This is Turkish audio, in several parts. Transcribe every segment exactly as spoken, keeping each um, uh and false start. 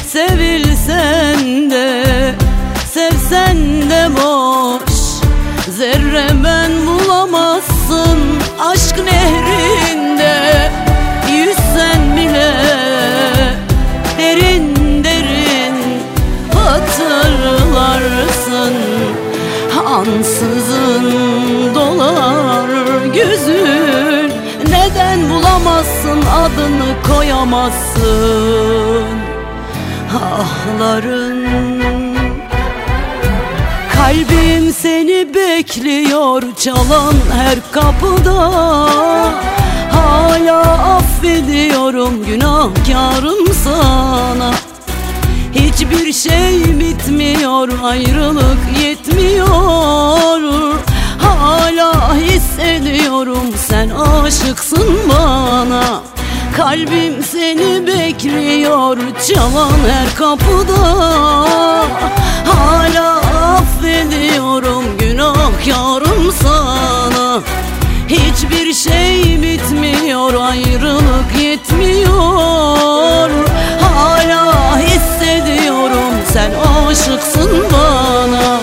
Sevilsen de sevsen de boş, zerre ben bulamazsın aşk nehrinde. Yüzsen bile derin derin hatırlarsın, ansızın dolar gözün. Neden bulamazsın, adını koyamazsın ahların? Kalbim seni bekliyor çalan her kapıda. Hala affediyorum, günahkarım sana. Hiçbir şey bitmiyor, ayrılık yetmiyor. Hala hissediyorum, sen aşıksın bana. Kalbim seni bekliyor çalan her kapıda. Hala affediyorum, günahkarım sana. Hiçbir şey bitmiyor, ayrılık yetmiyor. Hala hissediyorum, sen aşıksın bana.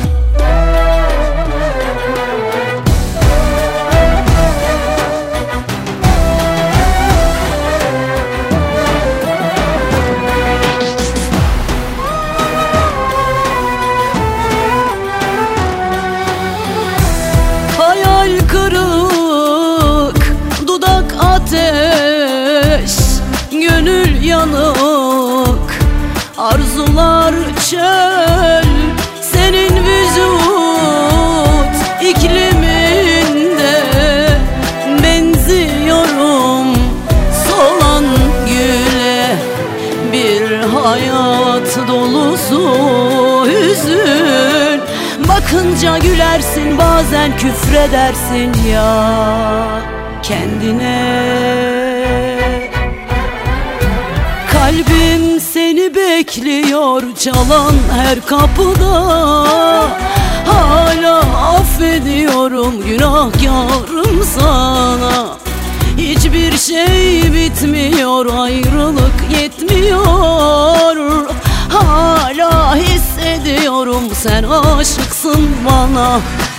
Kırık, dudak ateş, gönül yanık, arzular çöl. Senin vücut ikliminde benziyorum solan güle. Bir hayat dolusu hüzün, bakınca gülersin, bazen küfredersin ya kendine. Kalbim seni bekliyor çalan her kapıda. Hala affediyorum, günahkarım sana. Hiçbir şey bitmiyor, ayrılık yetmiyor. Hala hissediyorum, sen aşıksın bana.